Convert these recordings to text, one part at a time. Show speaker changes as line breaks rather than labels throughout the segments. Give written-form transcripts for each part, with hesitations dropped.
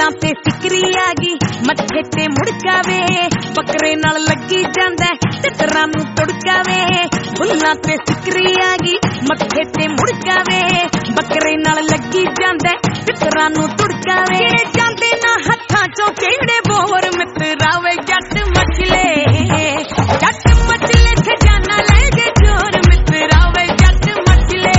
फुल्लां ते सिकरी आ गई मत्थे ते मुड़का वे बकरे नाल लगी जांदा तितरां नूं तुड़का वे फुल्लां ते सिकरी आ गई मत्थे ते मुड़का वे बकरे नाल लगी जांदा तितरां नूं तुड़का वे जांदे ना हत्थां चों किहड़े बोर मित्रा वे जट मचले खजाना ले गए चोर मित्रा वे जट मचले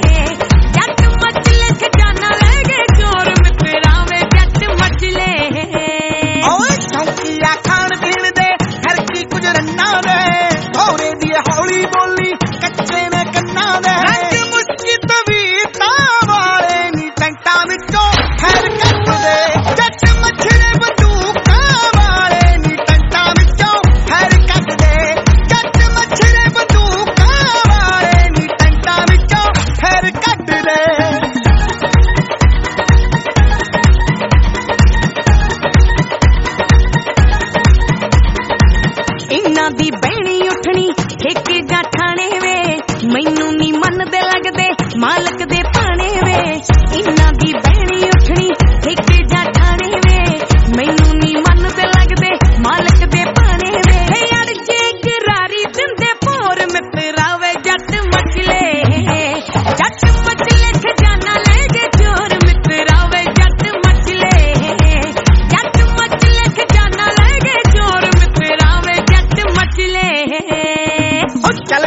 खजाना ले गए चोर मित्रा वे जट मचले
ओए शौकिया खाण पीण दे घर की कुछ रन्ना दे थोड़े दी हौली बोली कच्चे ने कन्ना दे रंग मुस्की तवीता वाले नी टंटा विचों खैर कट दे जट मछले बंदूका वाले नी टंटा विचों खैर कट दे जट मछले बंदूका वाले नी टंटा विचों खैर कट दे
इन्हां दी बहनी उठनी ठेके जा ठाणे वे मैनू नी मनदे लगदे मालक दे पाणे वे इन्हां दी बहनी उठनी ठेके जा ठाणे वे मैनू नी मनदे लगदे मालक दे पाणे वे अड़ जे गरारी दिंदे भोर मित्रा वे जट मचले खजाना ले गए चोर मित्रा वे जट मचले खजाना ले गए चोर मित्रा वे जट मचले
चल